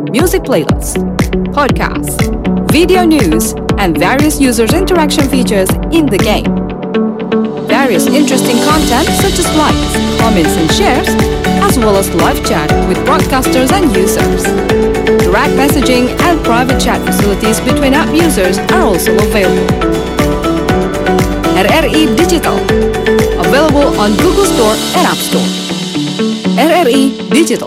music playlists, podcasts, video news, and various users' interaction features in the game. Various interesting content such as likes, comments, and shares, as well as live chat with broadcasters and users. Direct messaging and private chat facilities between app users are also available. RRI Digital, available on Google Store and App Store. RRI Digital.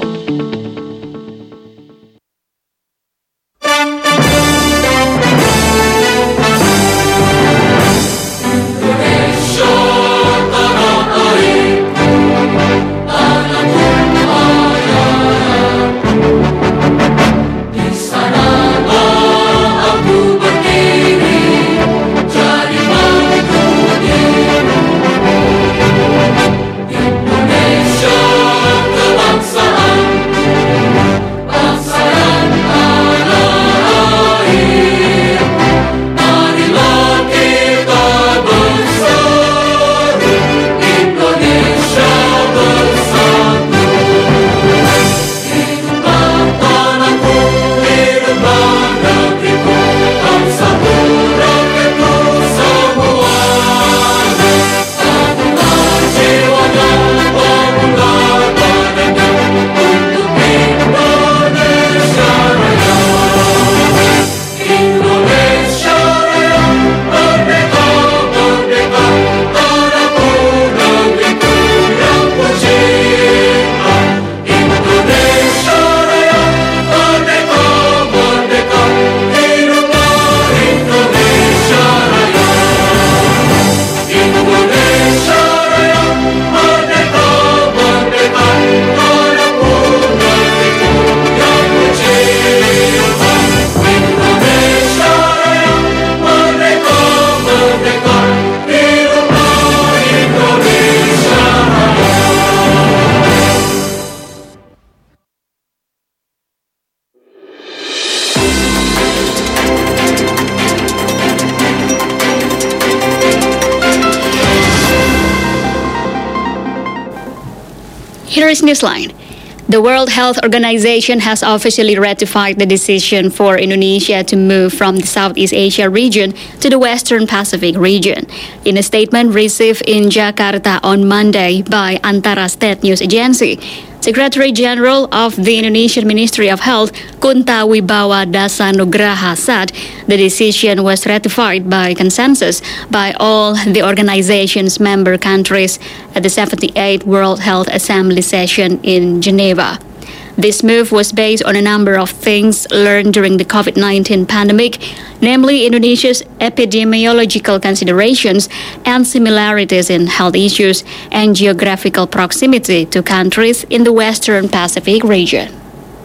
Here is Newsline. The World Health Organization has officially ratified the decision for Indonesia to move from the Southeast Asia region to the Western Pacific region. In a statement received in Jakarta on Monday by Antara State News Agency, Secretary General of the Indonesian Ministry of Health, Kunta Wibawa Dasanugraha, said the decision was ratified by consensus by all the organization's member countries at the 78th World Health Assembly session in Geneva. This move was based on a number of things learned during the COVID-19 pandemic, namely Indonesia's epidemiological considerations and similarities in health issues and geographical proximity to countries in the Western Pacific region.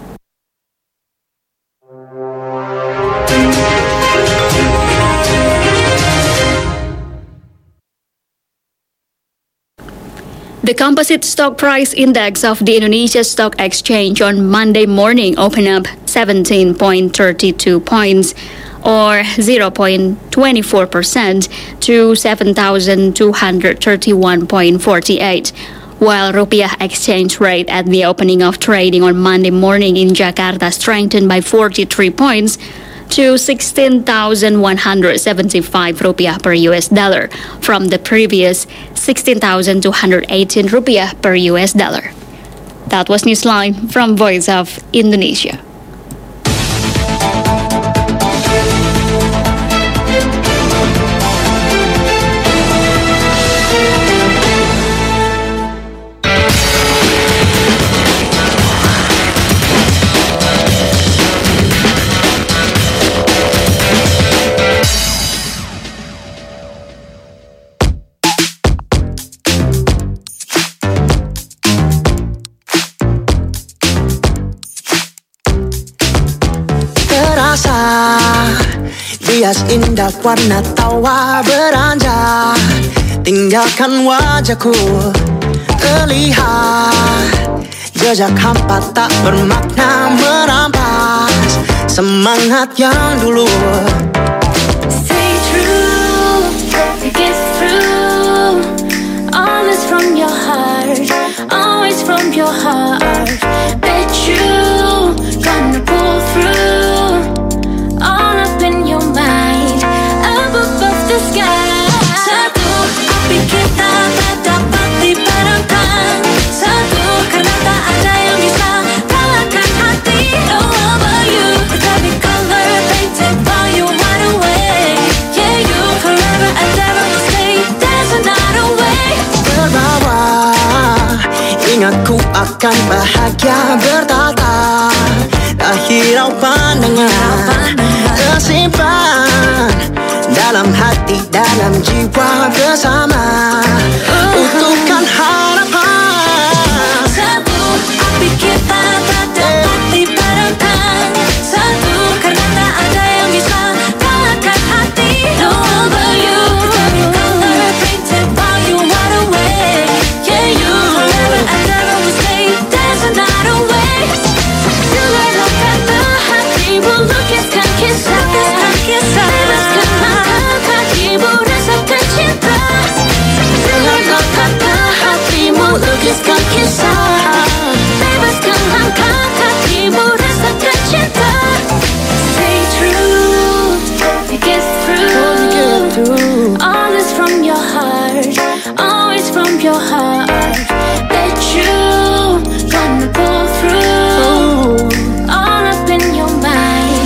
The composite stock price index of the Indonesia Stock Exchange on Monday morning opened up 17.32 points, or 0.24% to 7,231.48, while Rupiah exchange rate at the opening of trading on Monday morning in Jakarta strengthened by 43 points to 16,175 rupiah per US dollar from the previous 16,218 rupiah per US dollar. That was Newsline from Voice of Indonesia. Hias indah warna tawa beranjak, tinggalkan wajahku terlihat jejak hampa tak bermakna merampas semangat yang dulu. Stay true, get through, always from your heart, always from your heart. Bet you gonna pull through. bahagia bertata. Tak hirau pandangan, tersimpan dalam hati, dalam jiwa bersama, untukkan harapan. Satu, api kita tak dapat dipadamkan. Satu, karena tak ada yang bisa kalahkan hati. No one but you, color painted while you wide awake. Yeah, you forever and ever will stay. There's another way. Dengarlah kata hatimu, lukiskan kisah. Bebaskan langkah kakimu, rasakan cinta. Dengarlah kata hatimu, lukiskan kisah. Bebaskan langkah kakimu, rasakan cinta. Stay true, it gets through. All is from your heart, always from your heart. Bet you gonna pull through, all up in your mind.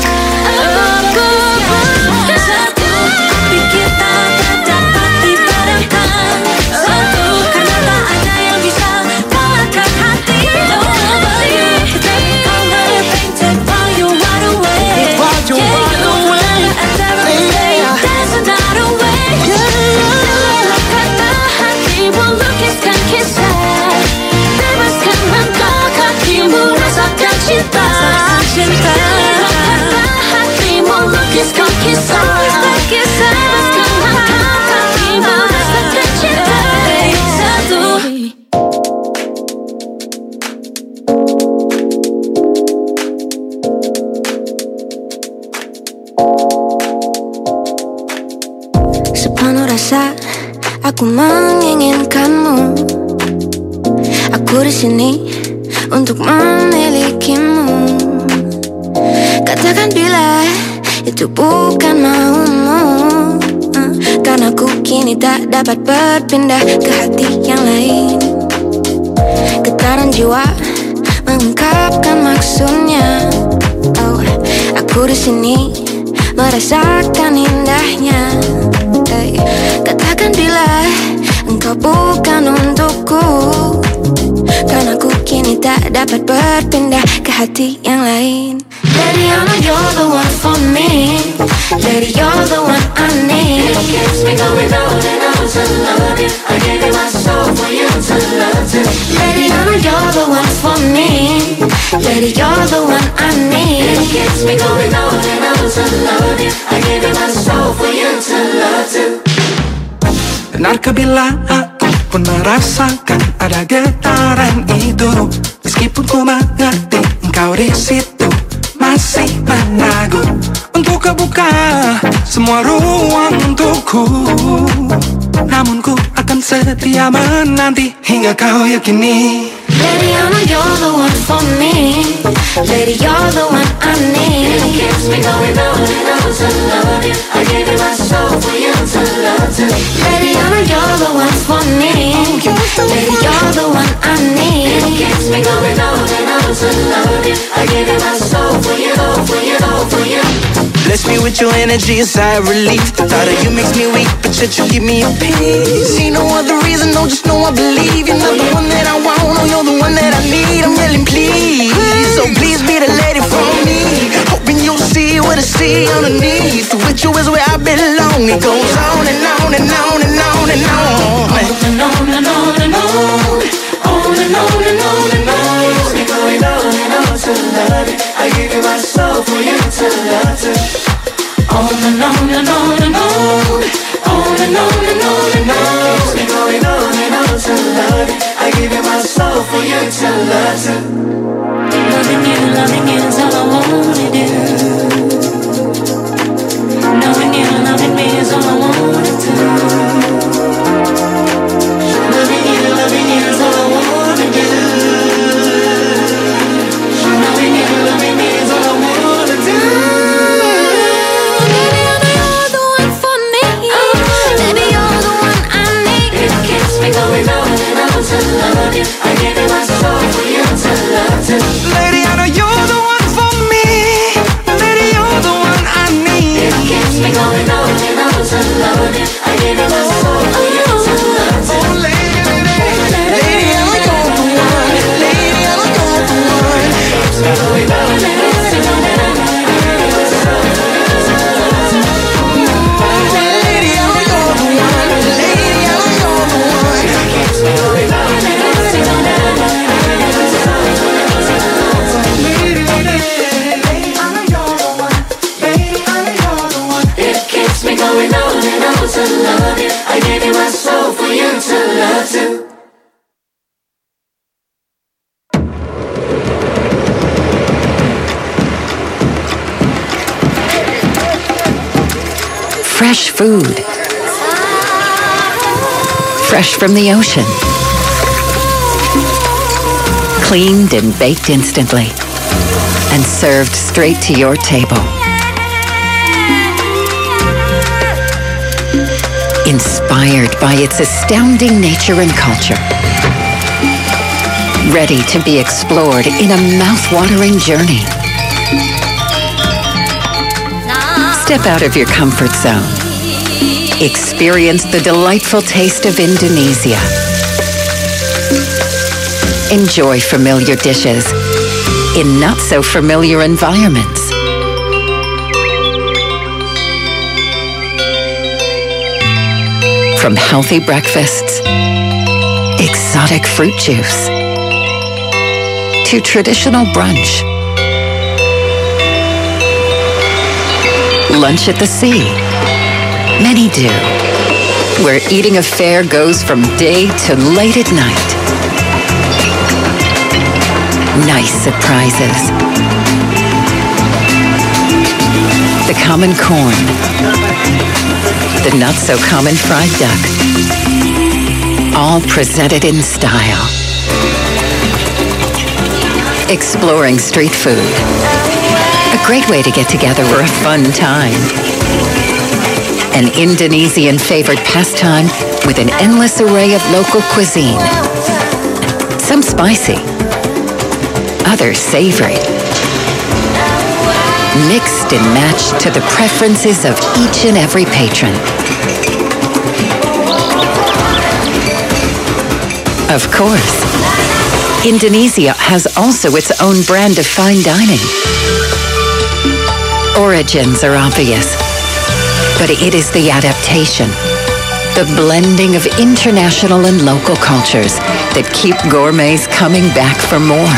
Satu, api kita tak dapat dipadamkan. Satu, karena tak ada yang bisa kalahkan hati. No one but you, color painted while you wide awake. And never stay, there's another way. Dengarlah kata hatimu, lukiskan kisah. Bebaskan langkah kakimu, rasakan cinta. Dengarlah kata hatimu, lukiskan kisah. Bebaskan langkah kakimu, rasakan cinta. Satu. Sepenuh rasa aku menginginkanmu. Aku di sini untuk memilikimu. Katakan bila itu bukan maumu, karena ku kini tak dapat berpindah ke hati yang lain. Getaran jiwa mengungkapkan maksudnya. Oh, aku di sini merasakan indahnya. Katakan bila engkau bukan untukku, karena ku kini tak dapat berpindah ke hati yang lain. Lady, I know you're the one for me. Lady, you're the one I need. It keeps me going on and on to love you. I gave you my soul for you to love too. Lady, I know you're the one for me. Lady, you're the one I need. It keeps me going on and on to love you. I gave you my soul for you to love too. Benarkah bila aku pun merasakan ada getaran itu? Meskipun ku mengerti engkau di situ masih menunggu untuk kebuka semua ruang untukku. Namun ku akan setia menanti hingga kau yakini. Lady, I know you're the one for me. Lady, you're the one I need. It keeps me going on and on to love you. I gave you my soul for you to love too. Lady, I know you're the one for me. Lady, you're the one I need. It keeps me going on and on to love you. I gave you my soul for you, for you, for you. Bless me with your energy, a sigh of relief. The thought of you makes me weak, but yet you give me a peace. See no other reason, no, just know I believe. You're not the one that I want, no, you're the one that I need. I'm yelling please, so please be the lady for me. Hoping you'll see what I see underneath. With you is where I belong. It goes on and on and on and on and on. On and on and on and on. On and on and on and on. Keeps me going on and on to love you. I give you my soul for you to love too. On and on and on and on. On and on and on and on. Keeps me going on and on to love you. I give you my soul for you to love too. Loving you is all I wanna do. Knowing you, loving me is all I wanna do. Loving you is all I wanna do. Loving me is all I wanna do. Baby, I know you're the one for me. Baby, you're the one I need. It keeps me going on and on to love you. I gave you my soul for you to love. fresh food. Fresh from the ocean. Cleaned and baked instantly. And served straight to your table. Inspired by its astounding nature and culture. Ready to be explored in a mouth-watering journey. Step out of your comfort zone. Experience the delightful taste of Indonesia. Enjoy familiar dishes in not-so-familiar environments. From healthy breakfasts, exotic fruit juice, to traditional brunch, lunch at the sea. Many do, where eating a fare goes from day to late at night. Nice surprises. The common corn. The not-so-common fried duck. All presented in style. Exploring street food. A great way to get together for a fun time. An Indonesian favored pastime with an endless array of local cuisine. Some spicy. Others savory. Mixed and matched to the preferences of each and every patron. Of course, Indonesia has also its own brand of fine dining. Origins are obvious, but it is the adaptation, the blending of international and local cultures that keep gourmets coming back for more.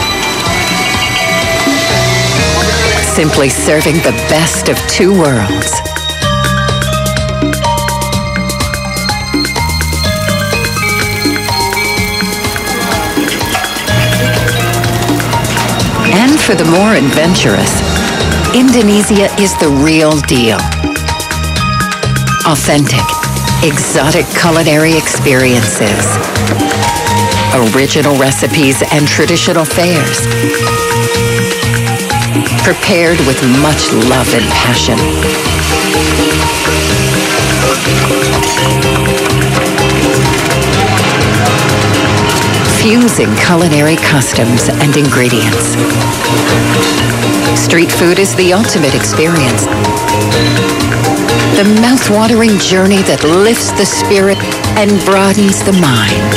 Simply serving the best of two worlds. And for the more adventurous, Indonesia is the real deal. Authentic, exotic culinary experiences. Original recipes and traditional fairs. Prepared with much love and passion. Fusing culinary customs and ingredients. Street food is the ultimate experience. The mouth-watering journey that lifts the spirit and broadens the mind.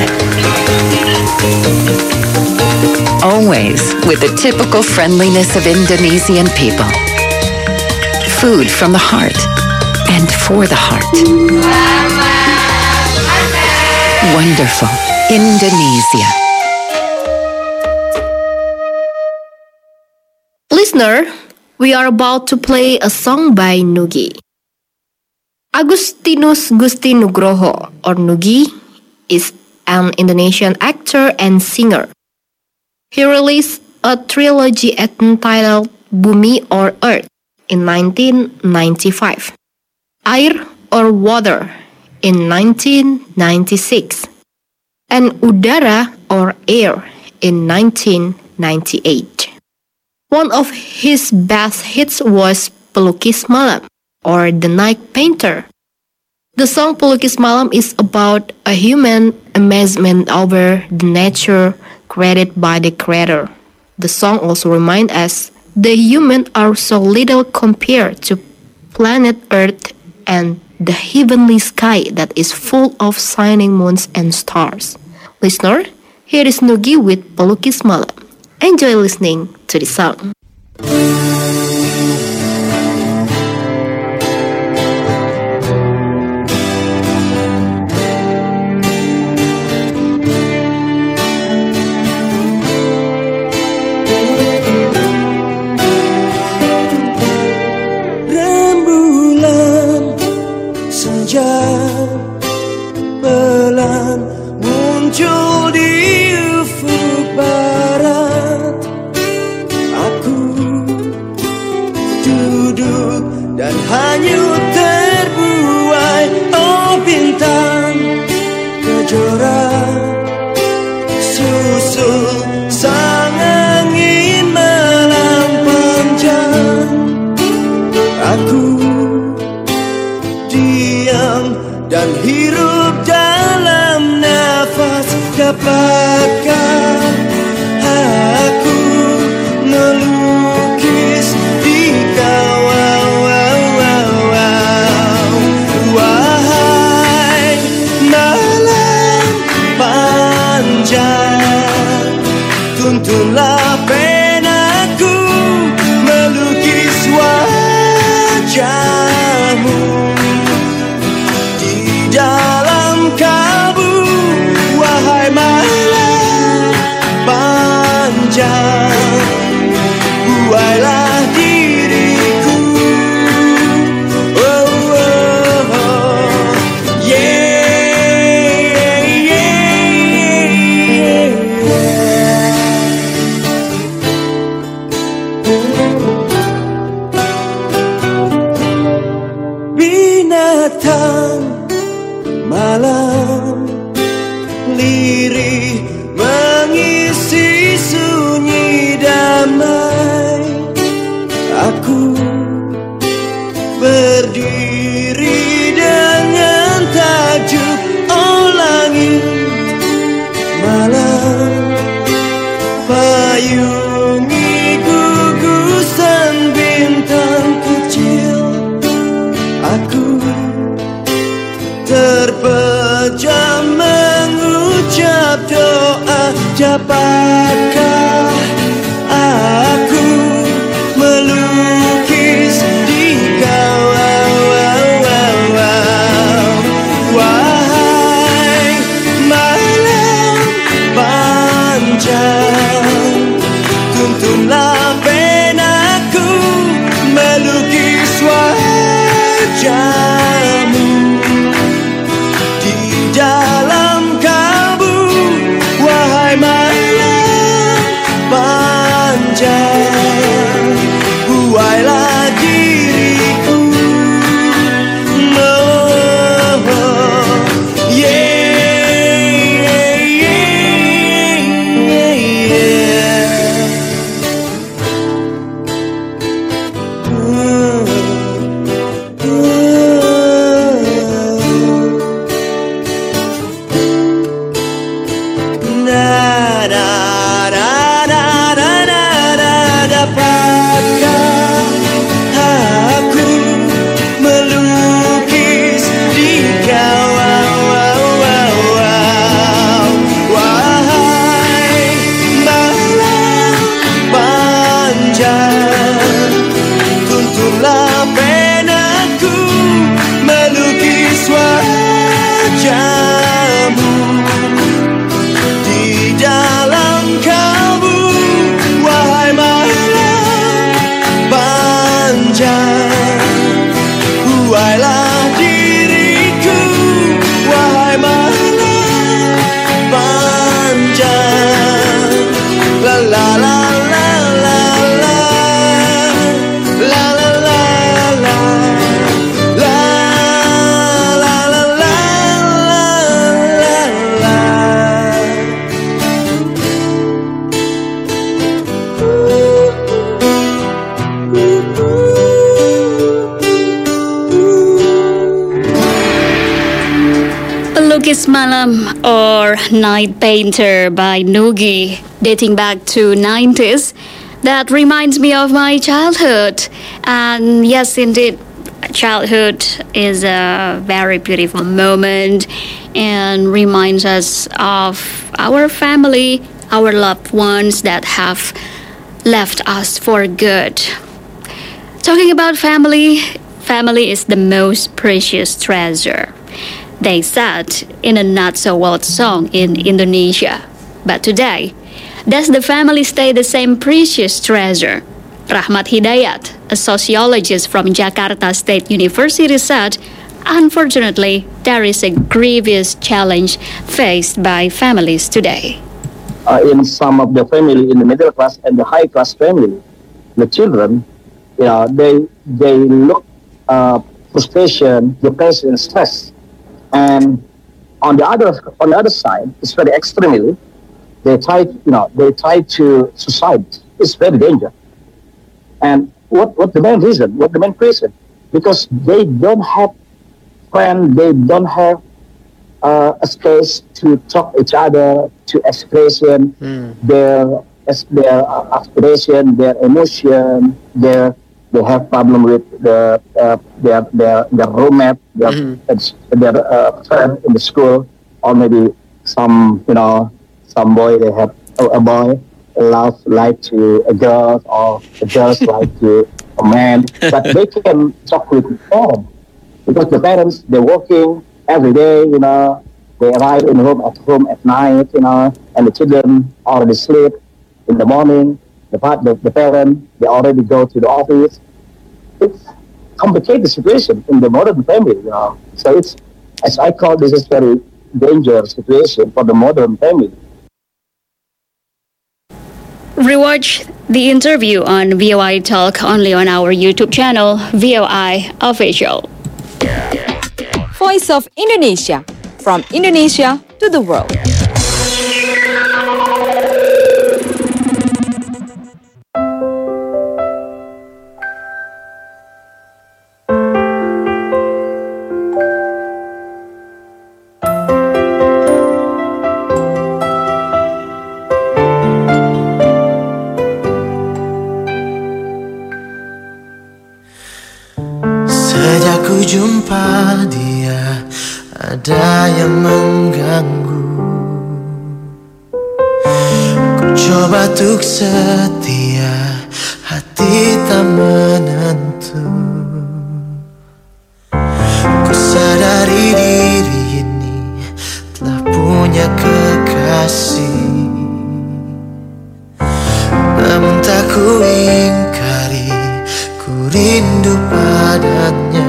Always with the typical friendliness of Indonesian people. Food from the heart and for the heart. Wonderful Indonesia. Listener, we are about to play a song by Nugi. Agustinus Gusti Nugroho, or Nugi, is an Indonesian actor and singer. He released a trilogy entitled Bumi or Earth in 1995, Air or Water in 1996, and Udara or Air in 1998. One of his best hits was Pelukis Malam, or The Night Painter. The song Pelukis Malam is about a human amazement over the nature created by the Creator. The song also reminds us the humans are so little compared to planet Earth and the heavenly sky that is full of shining moons and stars. Listener, here is Nugi with Pelukis Malam. Enjoy listening to the song. Rembulan senja pelan muncul di ufuk barat. Aku duduk dan hanyut terbuka. Gadis Malam or Night Painter by Nugi, dating back to 90s. That reminds me of my childhood. And yes, indeed, childhood is a very beautiful moment and reminds us of our family, our loved ones that have left us for good. Talking about family, family is the most precious treasure. They said in a not-so-old song in Indonesia. But today, does the family stay the same precious treasure? Rahmat Hidayat, a sociologist from Jakarta State University, said, unfortunately, there is a grievous challenge faced by families today. In some of the family, in the middle class and the high class family, the children, they look frustration, depression, stress, and on the other side, it's very extremely. They try to suicide. It's very dangerous. And what the main reason? What the main reason? Because they don't have friends. They don't have a space to talk each other, to expression their aspiration, their emotion. They have problem with their roommate, their friend in the school, or maybe some boy, they have a boy love like to a girl, or a girl like to a man, but they can talk with the parents because the parents, they're working every day, they arrive at home at night, and the children already sleep in the morning. The parent, they already go to the office. It's complicated situation in the modern family, So it's, as I call this, is very dangerous situation for the modern family. Rewatch the interview on VOI Talk only on our YouTube channel, VOI Official. Voice of Indonesia, from Indonesia to the world. Sejak ku jumpa dia, ada yang mengganggu. Ku coba tuk setia, hati tak menentu. Ku sadari diri ini telah punya kekasih, namun tak ku ingkari, ku rindu padanya.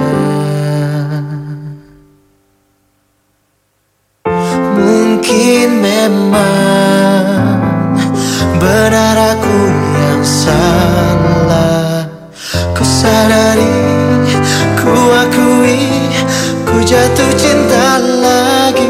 Mungkin memang benar aku yang salah. Ku sadari, ku akui, ku jatuh cinta lagi.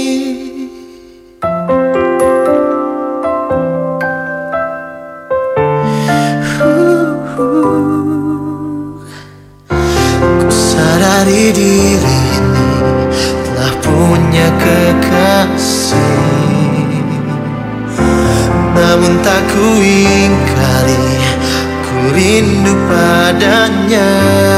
Ku sadari diri ini telah punya kekasih, namun tak ku ingkari, ku rindu padanya.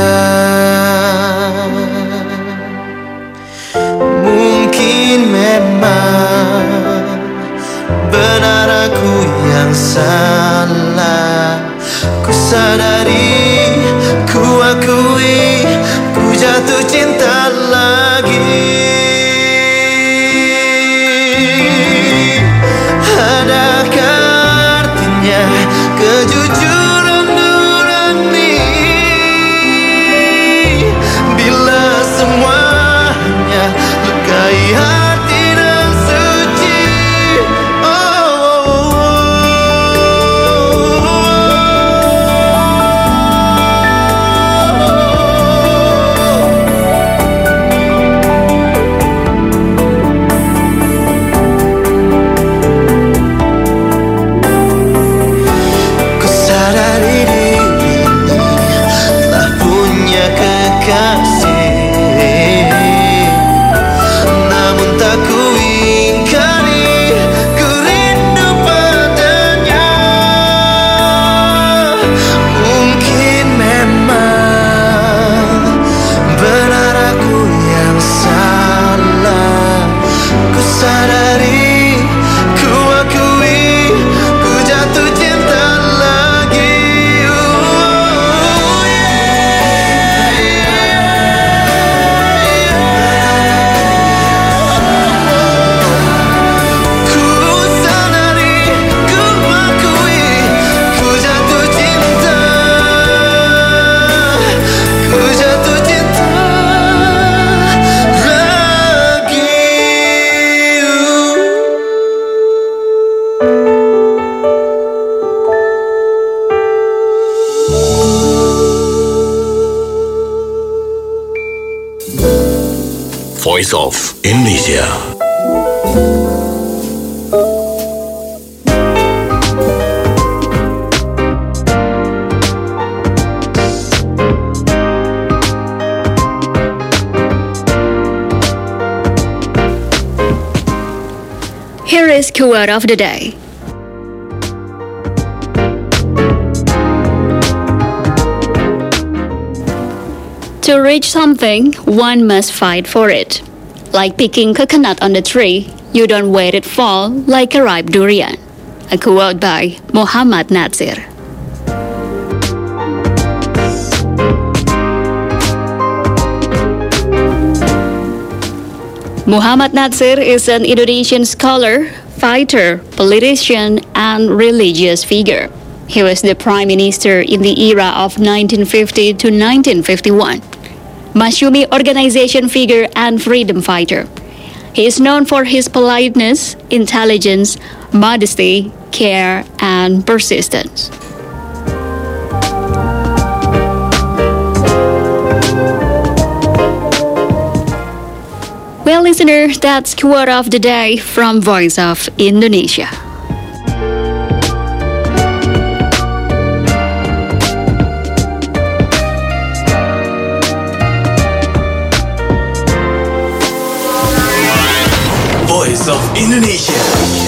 Mungkin memang benar aku yang salah. Ku sadari, ku akui, ku jatuh cinta lagi. Adakah artinya kejujuran nurani bila semuanya lukai hati dan suci? Voice of Indonesia. Here is quote of the day. To reach something, one must fight for it. Like picking coconut on the tree, you don't wait it fall like a ripe durian. A quote by Muhammad Natsir. Muhammad Natsir is an Indonesian scholar, fighter, politician, and religious figure. He was the prime minister in the era of 1950 to 1951. Masyumi organization figure and freedom fighter. He is known for his politeness, intelligence, modesty, care, and persistence. Well, listener, that's quote of the day from Voice of Indonesia. Voice of Indonesia.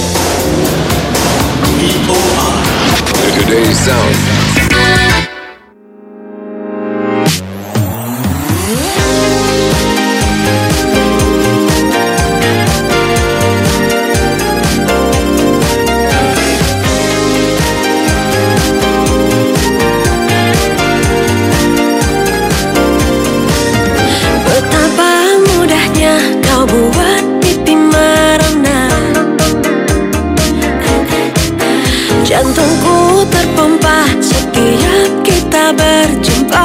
VOA. Today's sound. Jantungku terpompa setiap kita berjumpa.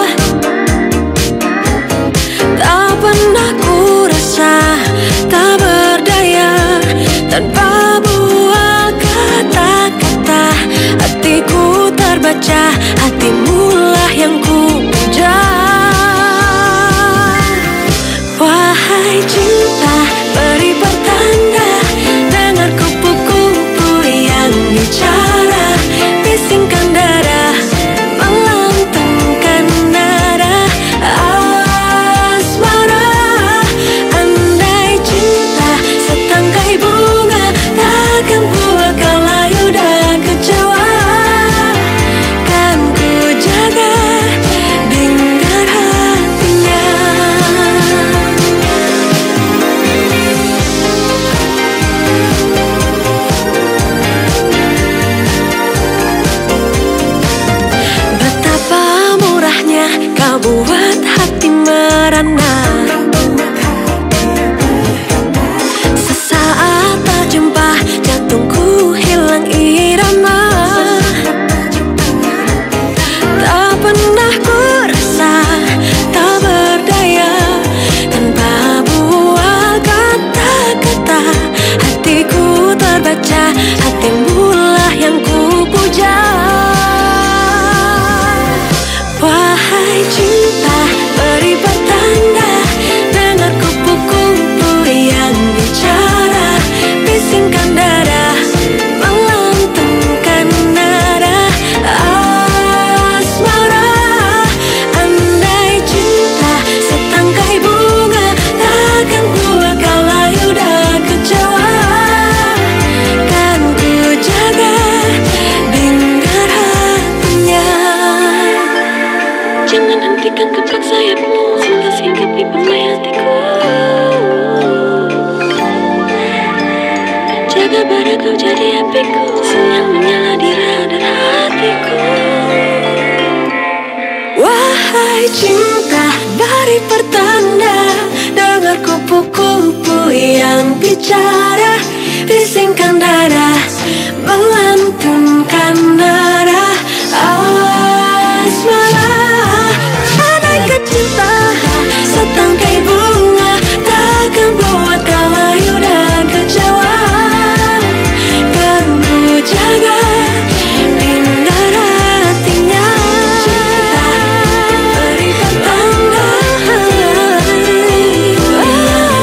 Tak pernah ku rasa tak berdaya tanpa buah kata-kata. Hatiku terbaca, hatimulah yang ku puja. Wahai cinta, beri pertanda, dengar kupu-kupu yang bicara, bisingkan dada, melantungkan nada asmara. Andai cinta setangkai bunga, takkan buat kau layu dan kecewa. Kan ku jaga dengan hatinya. Betapa murahnya kau buat hati merana. Sesaat tak jumpa, jantungku hilang irama. Tak pernah ku rasa tak berdaya tanpa buah kata-kata. Hatiku terbaca, hatimulah yang ku puja. Wahai cinta, beri pertanda, dengar kupu-kupu yang bicara, bisingkan dada, melantungkan nada asmara. Andai cinta setangkai bunga, takkan buat kau layu dan kecewa. Kan ku jaga dengan hatinya. Jangan hentikan kepak sayapmu, sentuh singkapi pemai hatiku. Jaga bara kau jadi apiku, senyum menyala di radar hatiku. Wahai cinta, beri pertanda, dengar kupu-kupu yang bicara, bisingkan dada, melantunkan nada asmara. Andai cinta setangkai bunga, takkan buat kau layu dan kecewa. Kan ku jaga dengan hatinya. Cinta beri pertanda,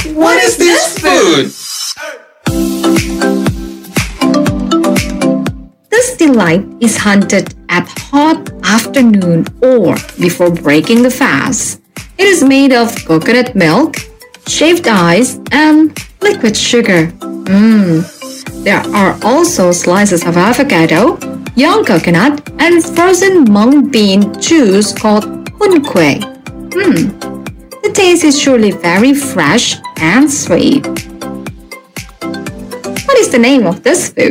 What is this food? This delight is hunted at hot afternoon or before breaking the fast. It is made of coconut milk, shaved ice, and liquid sugar. There are also slices of avocado, young coconut, and frozen mung bean juice called hun kue. The taste is surely very fresh and sweet. What is the name of this food?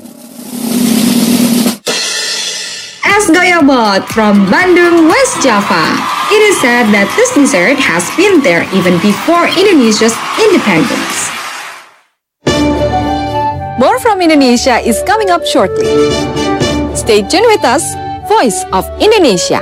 Es goyobot from Bandung, West Java. It is said that this dessert has been there even before Indonesia's independence. More from Indonesia is coming up shortly. Stay tuned with us, Voice of Indonesia.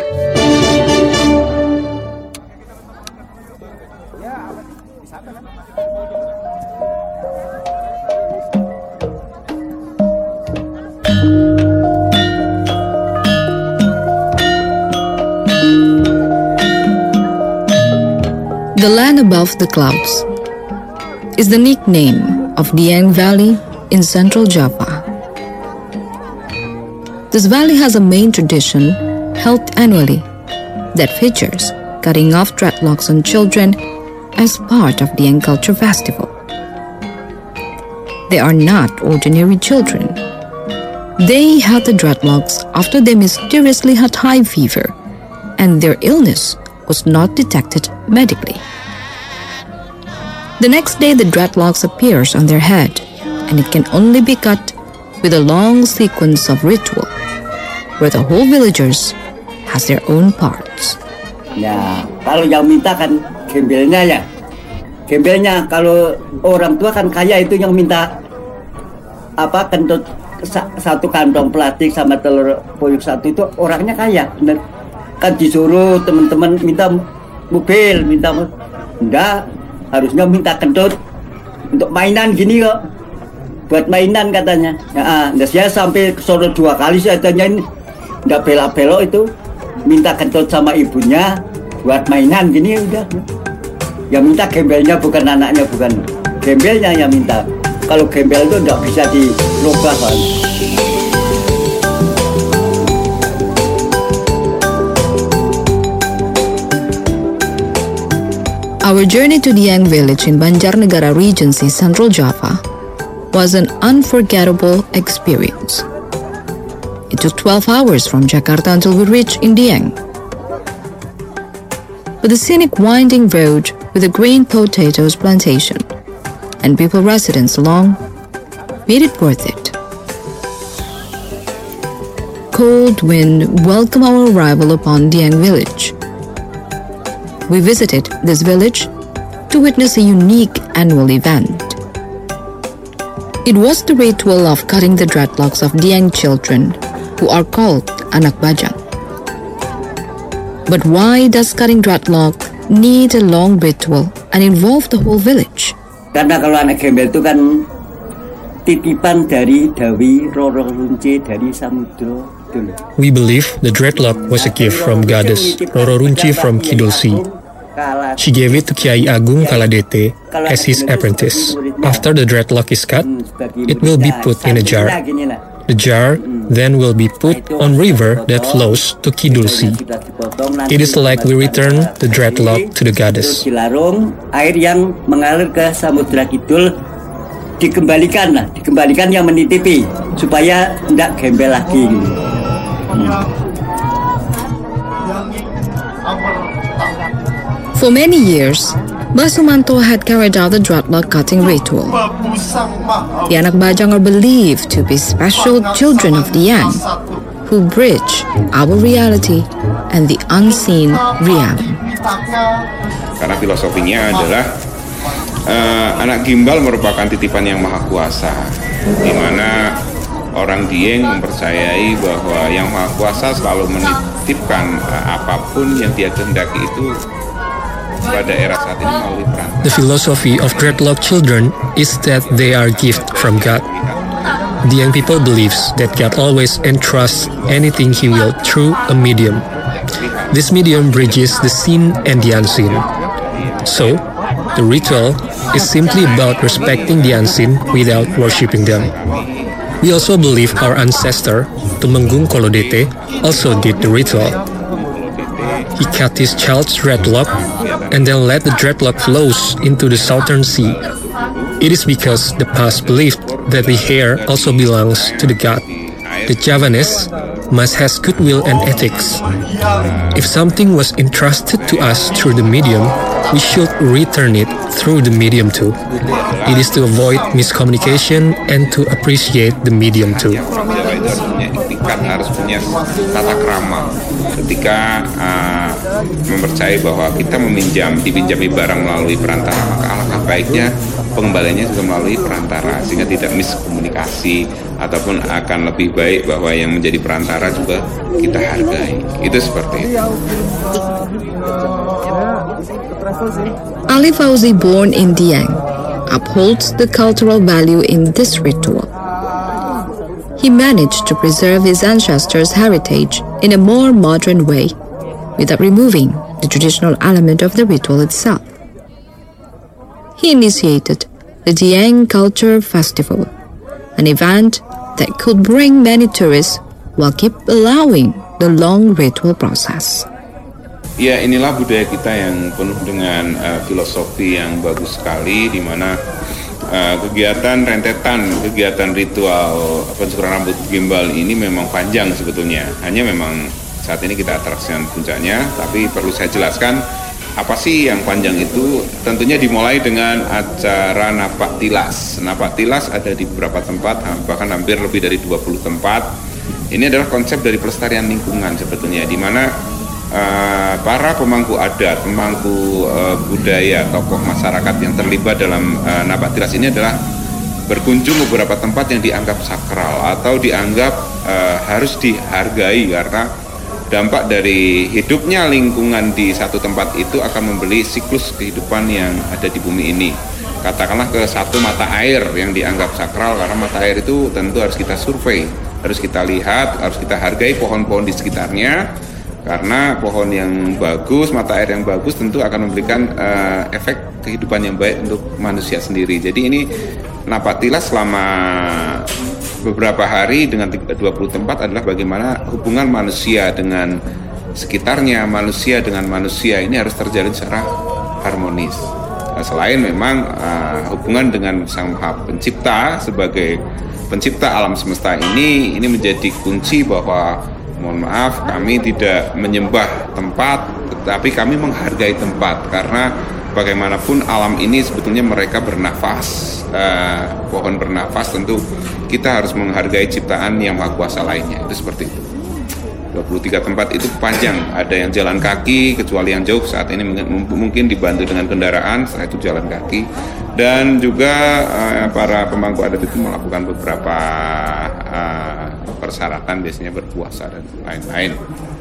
The land above the clouds is the nickname of Dieng Valley in central Java. This valley has a main tradition held annually that features cutting off dreadlocks on children as part of Dieng Culture Festival. They are not ordinary children. They had the dreadlocks after they mysteriously had high fever and their illness was not detected medically. The next day the dreadlocks appears on their head and it can only be cut with a long sequence of ritual where the whole villagers has their own parts. Ya, kalau yang minta kan gembelnya ya. Gembelnya kalau orang tua kan kaya itu yang minta kentut satu kantong plastik sama telur puyuh satu itu orangnya kaya. Bener. Kan disuruh teman-teman minta mobil, enggak, harusnya minta kentut untuk mainan gini kok. Buat mainan katanya. Ya, saya sampai sore 2 kali saya tanyain, enggak belok-belok itu. Minta kentut sama ibunya buat mainan gini udah. Yang minta gembelnya bukan anaknya, bukan gembelnya yang minta. Kalau gembel itu enggak bisa dirubah, Pak. Our journey to Dieng village in Banjarnegara Regency, Central Java, was an unforgettable experience. It took 12 hours from Jakarta until we reached in Dieng. With a scenic winding road with a green potatoes plantation and people residents along, made it worth it. Cold wind welcomed our arrival upon Dieng village. We visited this village to witness a unique annual event. It was the ritual of cutting the dreadlocks of Dieng children who are called anak bajang. But why does cutting dreadlock need a long ritual and involve the whole village? Karena kalau anak gembel itu kan titipan dari Dawi Roro Runci dari Samudro. We believe the dreadlock was a gift from goddess Roro Runci from Kidul Sea. She gave it to Kiai Agung Kaladete as his apprentice. After the dreadlock is cut, it will be put in a jar. The jar then will be put on river that flows to Kidul Sea. It is like we return the dreadlock to the goddess. Air yang mengalir ke Samudra Kidul dikembalikan yang menitipi supaya tidak gembel lagi. For many years, Mbah Sumanto had carried out the dreadlock cutting ritual. The anak bajang are believed to be special children of Dieng, who bridge our reality and the unseen realm. Karena filosofinya adalah anak gimbal merupakan titipan yang maha kuasa, di mana orang Dieng mempercayai bahwa yang maha kuasa selalu menitipkan apapun yang dia kehendaki itu pada era saat ini melalui perantara. The philosophy of dreadlock children is that they are gift from God. The young people believes that God always entrusts anything He will through a medium. This medium bridges the seen and the unseen. So, the ritual is simply about respecting the unseen without worshipping them. We also believe our ancestor, Tumenggung Kolodete, also did the ritual. He cut his child's dreadlock and then let the dreadlock flows into the southern sea. It is because the past believed that the hair also belongs to the god. The Javanese must has goodwill and ethics. If something was entrusted to us through the medium, we should return it through the medium too. It is to avoid miscommunication and to appreciate the medium too. Harus punya tata krama ketika mempercayai bahwa kita dipinjami barang melalui perantara, maka alangkah baiknya pengembaliannya juga melalui perantara sehingga tidak miskomunikasi, ataupun akan lebih baik bahwa yang menjadi perantara juga kita hargai. Itu seperti itu. Ali Fauzi, born in Dieng, upholds the cultural value in this ritual. He managed to preserve his ancestors' heritage in a more modern way, without removing the traditional element of the ritual itself. He initiated the Dieng Culture Festival, an event that could bring many tourists while keep allowing the long ritual process. Ya, inilah budaya kita yang penuh dengan filosofi yang bagus sekali, di mana kegiatan ritual pencukuran rambut gimbal ini memang panjang sebetulnya. Hanya memang saat ini kita atraksikan puncaknya, tapi perlu saya jelaskan apa sih yang panjang itu. Tentunya dimulai dengan acara napak tilas. Napak tilas ada di beberapa tempat, bahkan hampir lebih dari 20 tempat. Ini adalah konsep dari pelestarian lingkungan sebetulnya, di mana para pemangku adat, pemangku budaya, tokoh masyarakat yang terlibat dalam napak tilas ini adalah berkunjung ke beberapa tempat yang dianggap sakral atau dianggap harus dihargai, karena dampak dari hidupnya lingkungan di satu tempat itu akan membeli siklus kehidupan yang ada di bumi ini. Katakanlah ke satu mata air yang dianggap sakral, karena mata air itu tentu harus kita survei, harus kita lihat, harus kita hargai pohon-pohon di sekitarnya. Karena pohon yang bagus, mata air yang bagus tentu akan memberikan efek kehidupan yang baik untuk manusia sendiri. Jadi ini napak tilas selama beberapa hari dengan 20 tempat adalah bagaimana hubungan manusia dengan sekitarnya, manusia dengan manusia ini harus terjalin secara harmonis. Selain memang hubungan dengan Sang Maha Pencipta sebagai pencipta alam semesta ini menjadi kunci bahwa mohon maaf, kami tidak menyembah tempat, tetapi kami menghargai tempat, karena bagaimanapun alam ini sebetulnya mereka bernafas, pohon bernafas, tentu kita harus menghargai ciptaan yang maha kuasa lainnya. Itu seperti itu. 23 tempat itu panjang, ada yang jalan kaki, kecuali yang jauh saat ini mungkin dibantu dengan kendaraan, setelah itu jalan kaki, dan juga para pemangku adat itu melakukan beberapa persyaratan, biasanya berpuasa dan lain-lain.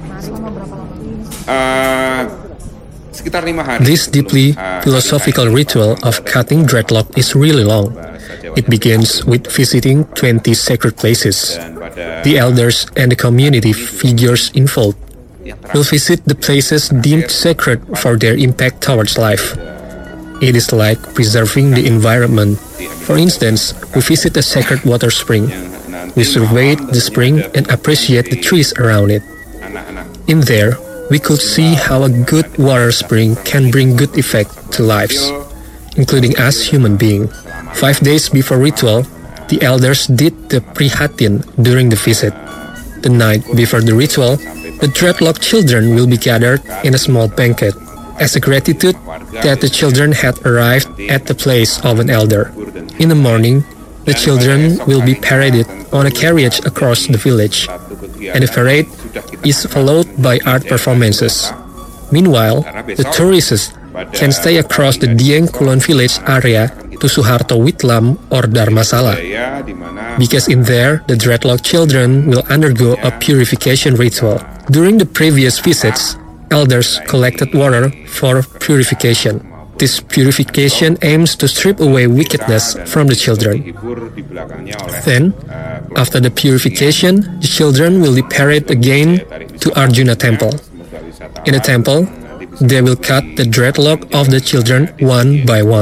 Sekitar 5 hari. This deeply philosophical ritual of cutting dreadlock is really long. It begins with visiting 20 sacred places. The elders and the community figures involved will visit the places deemed sacred for their impact towards life. It is like preserving the environment. For instance, we visit a sacred water spring. We survey the spring and appreciate the trees around it. In there, we could see how a good water spring can bring good effect to lives, including us human beings. 5 days before ritual, the elders did the prihatin during the visit. The night before the ritual, the dreadlock children will be gathered in a small banquet as a gratitude that the children had arrived at the place of an elder. In the morning, the children will be paraded on a carriage across the village, and the parade is followed by art performances. Meanwhile, the tourists can stay across the Dieng Kulon village area to Suharto Witlam or Dharmasala, because in there the dreadlock children will undergo a purification ritual. During the previous visits, elders collected water for purification. This purification aims to strip away wickedness from the children. Then, after the purification, the children will be paraded again to Arjuna Temple. In the temple, they will cut the dreadlock of the children one by one.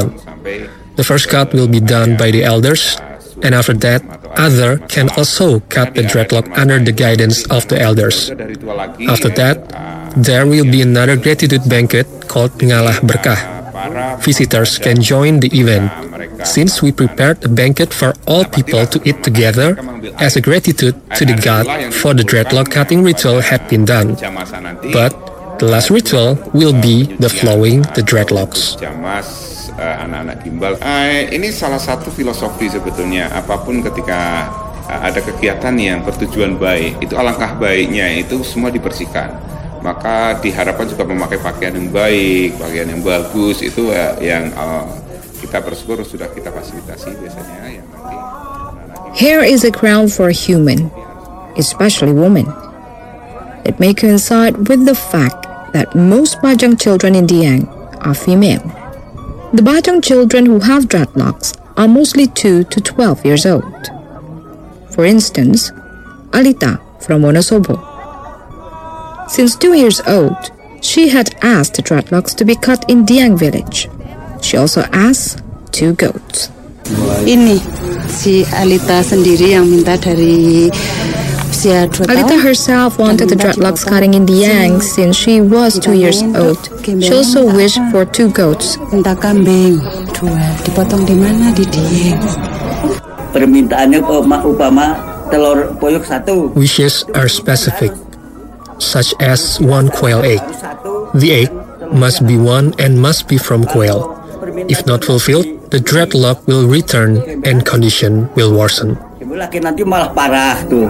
The first cut will be done by the elders, and after that, other can also cut the dreadlock under the guidance of the elders. After that, there will be another gratitude banquet called Ngalah Berkah. Visitors can join the event, since we prepared a banquet for all people to eat together as a gratitude to the god for the dreadlock cutting ritual had been done. But the last ritual will be the flowing the dreadlocks. Anak-anak gimbal. Ini salah satu filosofi sebetulnya. Apapun ketika ada kegiatan yang bertujuan baik, itu alangkah baiknya itu semua dibersihkan. Maka diharapkan juga memakai pakaian yang baik, pakaian yang bagus. Itu yang kita bersyukur sudah kita fasilitasi biasanya. Yang nanti Hair is a crown for a human, especially women. It may coincide with the fact that most Bajang children in Dieng are female. The Bajang children who have dreadlocks are mostly 2 to 12 years old. For instance, Alita from Wonosobo. Since 2 years old, she had asked the dreadlocks to be cut in Dieng village. She also asked 2 goats. Ini si Alita sendiri yang minta dari usia 2 tahun. Alita herself wanted the dreadlocks cutting in Dieng since she was 2 years old. She also wished for 2 goats. Minta kambing 2, dipotong di mana? Di Dieng. Permintaannya upama telur puyuh 1. Wishes are specific, such as 1 quail egg. The egg must be 1 and must be from quail. If not fulfilled, the dreadlock will return and condition will worsen. Nanti malah parah tuh.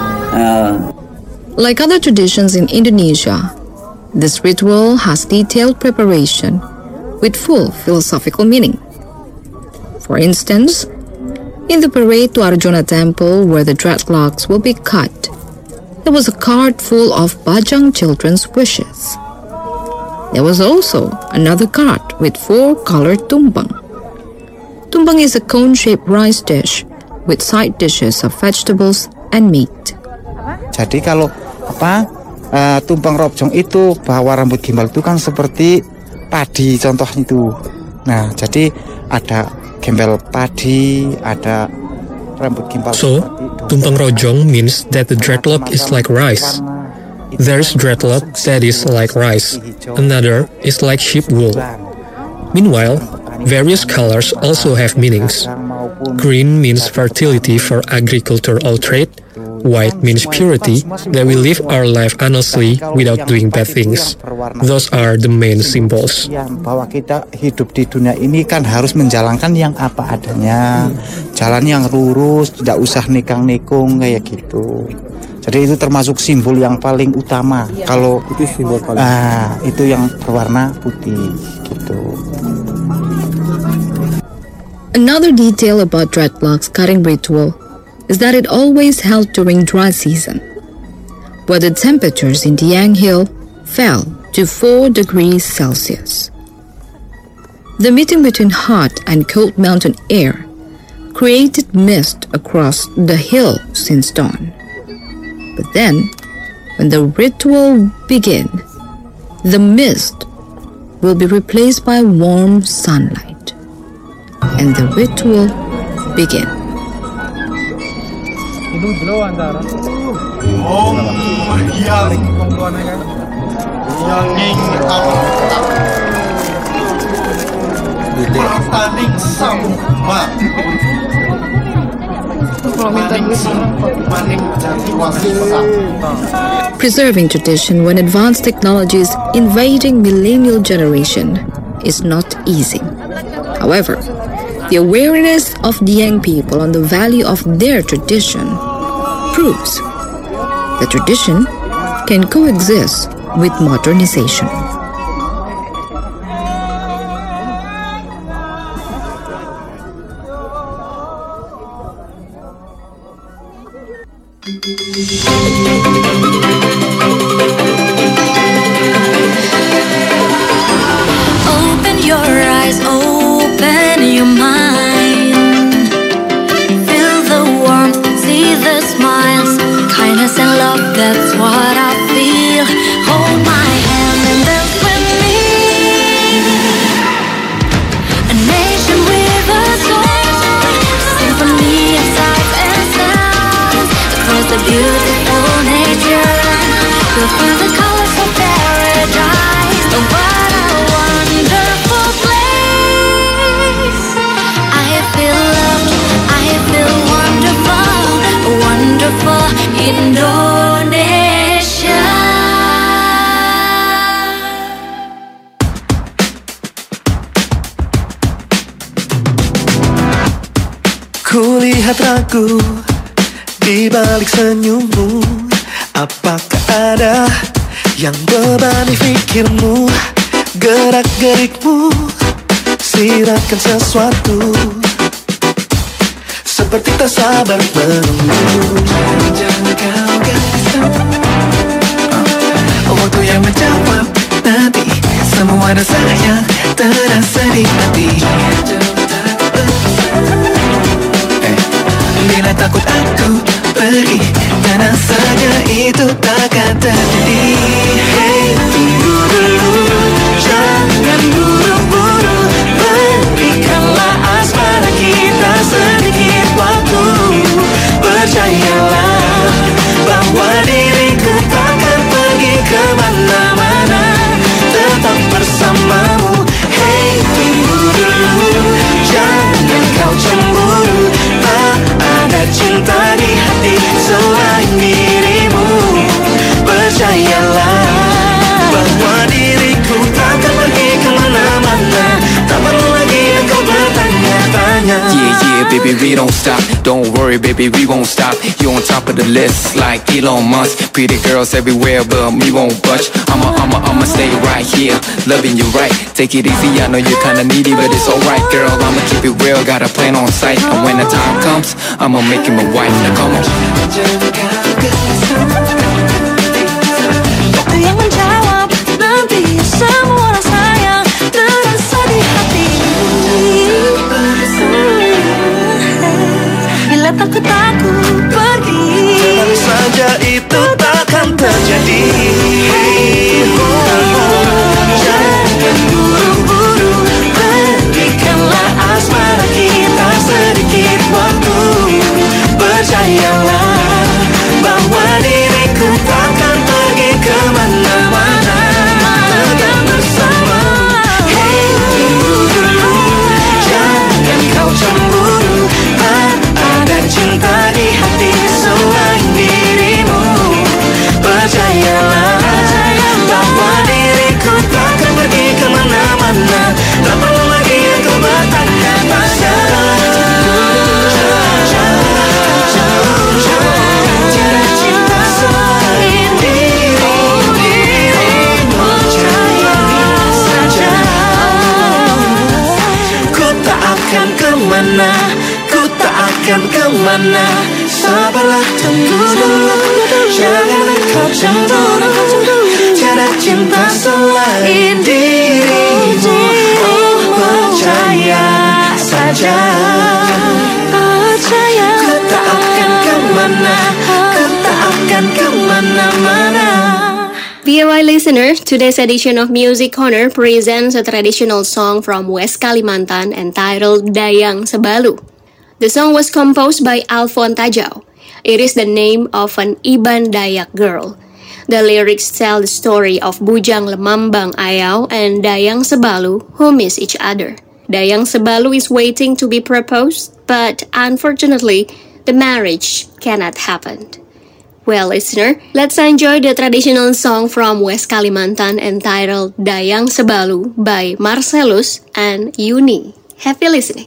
Like other traditions in Indonesia, this ritual has detailed preparation with full philosophical meaning. For instance, in the parade to Arjuna Temple where the dreadlocks will be cut, there was a cart full of Bajang children's wishes. There was also another cart with 4 colored tumpeng. Tumpeng is a cone-shaped rice dish with side dishes of vegetables and meat. Jadi kalau tumpeng robjong itu bahwa rambut gimbal itu kan seperti padi contohnya itu. Nah, jadi ada gembel padi, ada rambut gimbal. So, tumpeng rojong means that the dreadlock is like rice. There's dreadlock that is like rice. Another is like sheep wool. Meanwhile, various colors also have meanings. Green means fertility for agricultural trade. White means purity, that we live our life honestly without doing bad things. Those are the main symbols. Bahwa kita hidup di dunia ini kan harus menjalankan yang apa adanya, jalan yang lurus, tidak usah nikang-nikung kayak gitu. Jadi itu termasuk simbol yang paling utama. Kalau itu simbol paling. Itu yang berwarna putih gitu. Another detail about dreadlocks cutting ritual is that it always held during dry season, where the temperatures in Dieng Hill fell to 4 degrees Celsius. The meeting between hot and cold mountain air created mist across the hill since dawn. But then, when the ritual begins, the mist will be replaced by warm sunlight, and the ritual begins. Preserving tradition when advanced technology is invading millennial generation is not easy. However, the awareness of the young people on the value of their tradition proves that tradition can coexist with modernization. Open your eyes, open your mind. Feel the warmth, see the smiles, kindness and love, that's what I feel. Hold my hand and dance with me. A nation Kulihat ragu di balik senyummu. Apakah ada yang bebani pikirmu? Gerak-gerikmu siratkan sesuatu, seperti tak sabar menunggu. Jangan kau gelisah, waktu yang menjawab nanti. Semua rasa yang terasa di hati. Bila takut aku pergi, karena saja itu takkan terjadi. Hey, tunggu dulu, jangan buru-buru. Berikanlah asmara kita sedikit waktu. Percayalah bahwa diriku takkan pergi kemana-mana, tetap bersamamu. Hey, tunggu dulu, jangan kau cemburu. Tak ada cinta di hati selain dirimu. Percayalah bahwa diriku takkan pergi kemana-mana. Tak perlu lagi engkau bertanya-tanya. Yeah, baby, we don't stop. Don't worry, baby, we won't stop. You on top of the list like Elon Musk. Pretty girls everywhere, but me won't budge. I'ma stay right here, loving you right. Take it easy, I know you're kinda needy, but it's alright, girl. I'ma keep it real, got a plan on sight. And when the time comes, I'ma make you my wife. Now come on. Waktu yang menjawab nanti. Semua rasa yang terasa di hati. Bila takut pergi, tenang saja itu takkan terjadi. Jangan buru-buru, berikanlah asmara kita sedikit waktu. Percayalah bahwa diriku takkan pergi kemana-mana, tetap bersama. Hey, tunggu dulu, jangan kau cemburu. Tak ada cinta di hati selain dirimu. Percayalah bahwa diriku takkan pergi kemana-mana. Tak perlu lagi aku bertanya-tanya. Tiada cinta selain dirimu. Percayalah saja, ku tak akan kemana, ku tak akan kemana. Sabarlah, tunggu dulu, jangan engkau cemburu. Tiada cinta selain dirimu. Oh, percaya saja, percaya. Ku tak akan kemana, ku tak akan kemana-mana. VOI listener, today's edition of Music Corner presents a traditional song from West Kalimantan entitled Dayang Sebalu. The song was composed by Alfon Tajau. It is the name of an Iban Dayak girl. The lyrics tell the story of Bujang Lemambang Ayau and Dayang Sebalu who miss each other. Dayang Sebalu is waiting to be proposed, but unfortunately, the marriage cannot happen. Well, listener, let's enjoy the traditional song from West Kalimantan entitled Dayang Sebalu by Marcelus and Yuni. Happy listening.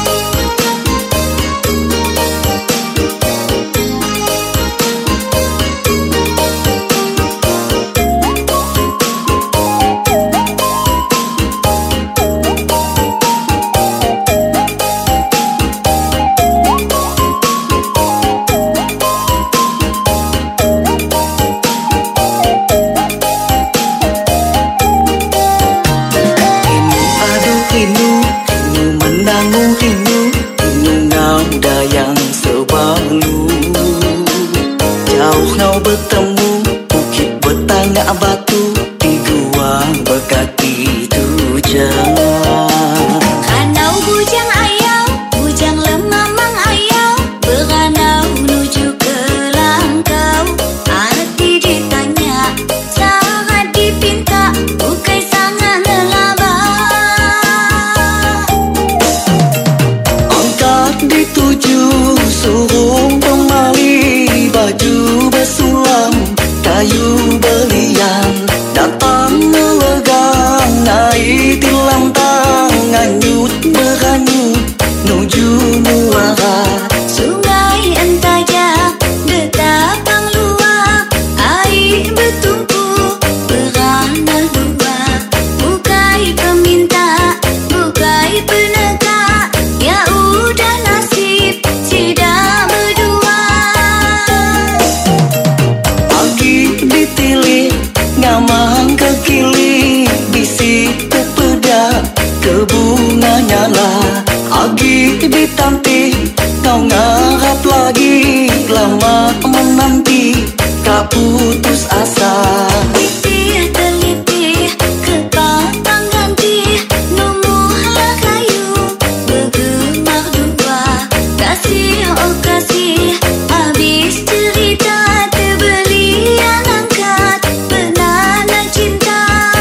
Bertemu bukit bertangga batu di gua berkaki tujang. Ranau bujang ayau, bujang lemamang ayau, beranau menuju ke langkau. Arti ditanya, sangat dipinta, bukai sangat lelaba. Angkat dituju, suruh kembali baju bersulam. Pagi ditanti, kau ngarap lagi, lama menanti, tak putus asa. Titih teliti, kepatang ganti, numuhlah kayu, bergemar dua, kasih oh kasih, habis cerita terbeli yang angkat, penanda cinta.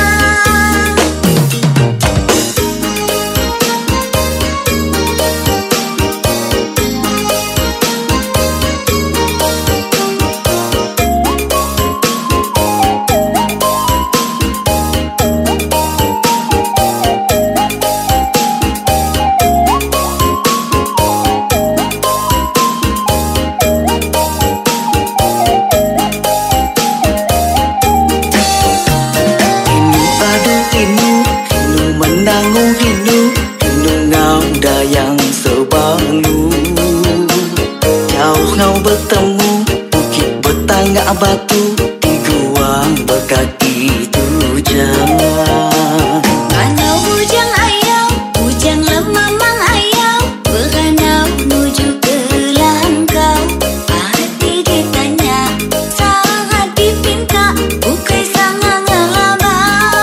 Bertemu bukit bertangga batu di gua berkaki tujuan. Kalau bujang ayam, bujang lemamang ayam, beranau menuju ke langkau. Hati ditanya, sangat dipinta, bukai sangat ngelaba.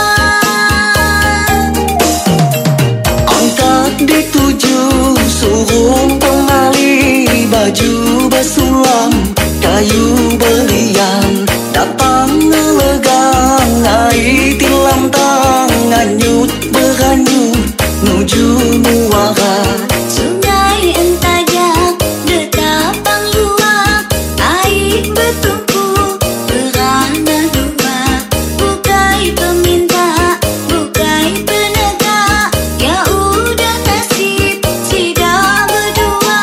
Angkat dituju, suruh pemali, baju bersulam, kayu berian, datang ngelegang, air tilam tangan, nyut beranyut, nuju muara. Sungai entajak, detapang luak, air bertumpu, berana dua, bukai peminta, bukai penegak, ya udah nasib, sudah berdua.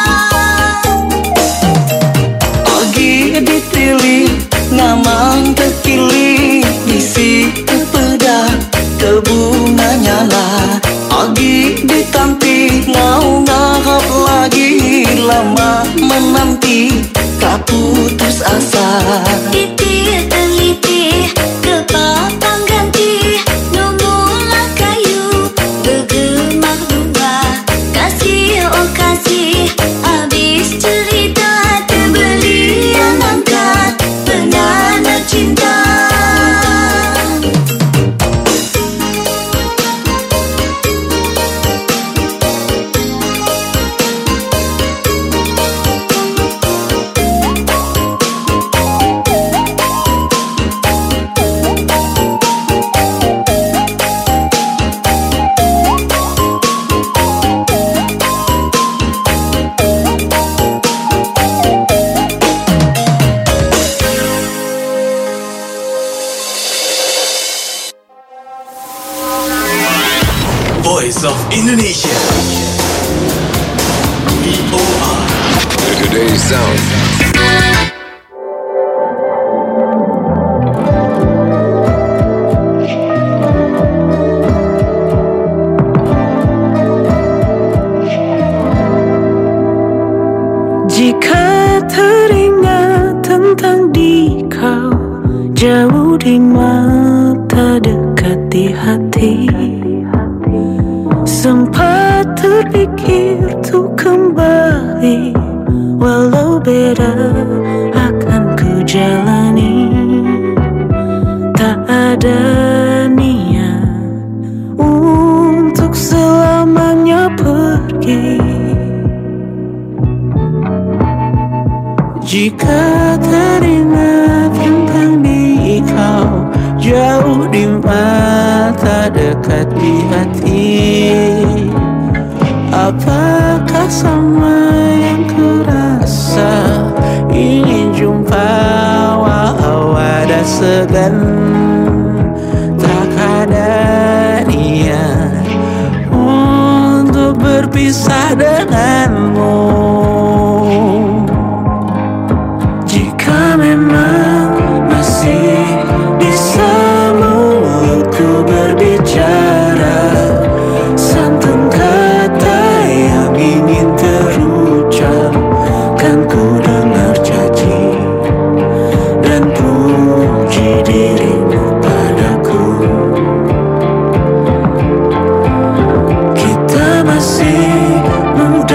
Pagi dipilih, ngamang terpilih, bisi kepedah, ke bunga nyala. Pagi ditanti, ngau ngarap lagi, lama menanti, tak putus asa. Titih teliti, kepatang ganti, numuhlah kayu, bergemar dua, kasih oh kasih, habis cerita terbeli yang angkat, penanda cinta. Voice of Indonesia. VOA. Today's sound. Jika teringat tentang dikau, jauh di mata, dekat di hati, sempat terpikir untuk kembali, walau beda akan ku jalani. Tak ada niat untuk selamanya pergi. Jika teringat tentang dikau, jauh di mata, dekat di hati, apakah sama yang ku rasa? Ingin jumpa walau ada segan, tak ada niat untuk berpisah denganmu. Jika memang masih bisa mulutku berbicara, santun kata yang ingin terucap, kan ku dengar janji dan puji dirimu padaku. Kita masih muda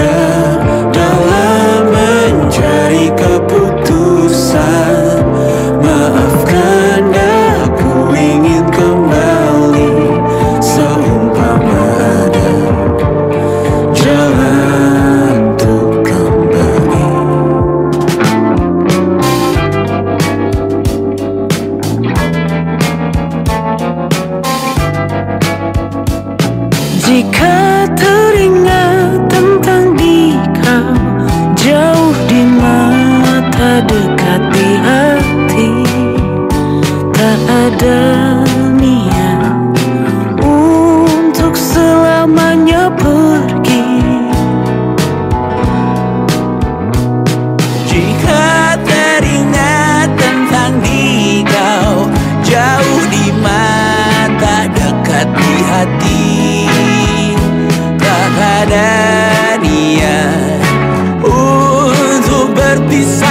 This